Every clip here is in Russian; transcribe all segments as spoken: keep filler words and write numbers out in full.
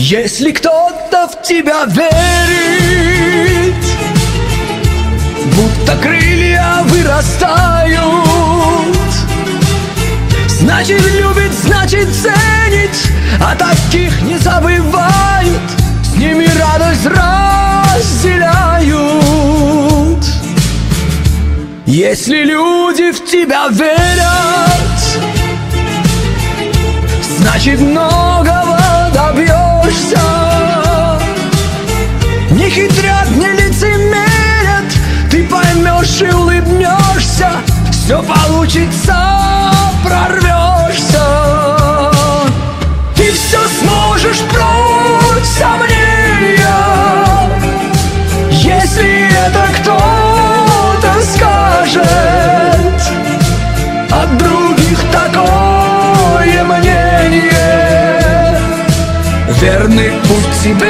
Если кто-то в тебя верит, будто крылья вырастают, значит любит, значит ценит, а таких не забывают, с ними радость разделяют. Если люди в тебя верят, значит многого добьешься. Не хитрят, не лицемерят, ты поймешь и улыбнешься, все получится, прорвешься. Ты все сможешь прочь сомнения, если это кто-то скажет. От других такое мнение верный путь тебе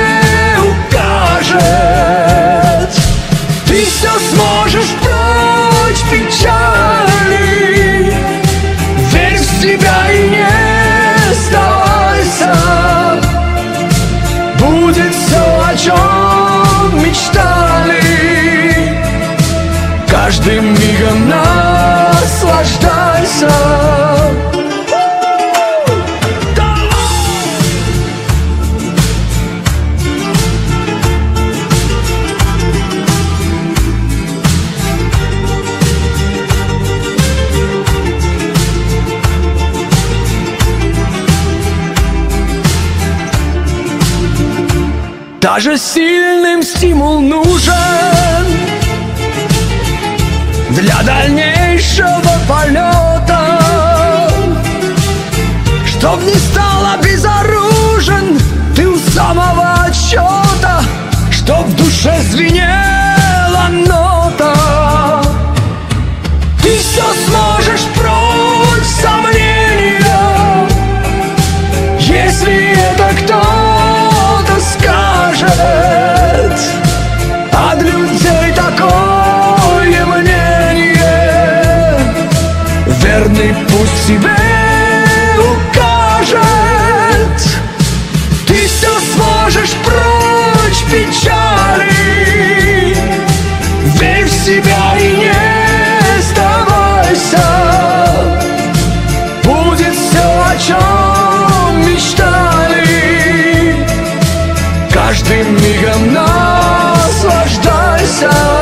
укажет. Ты все сможешь прочь печали, верь в себя и не сдавайся. Будет все, о чем мечтали, каждым мигом наслаждайся. Даже сильным стимул нужен для дальнейшего полета, чтоб не стал обезоружен ты у самого отсчета, чтоб в душе звенела нота. Ты все сможешь прочь сомнения, если это кто-то скажет. От людей такое мнение верный путь тебе укажет. Ты все сможешь прочь печали, верь в себя и не сдавайся. Будет все, о чем мечтали, каждым мигом наслаждайся.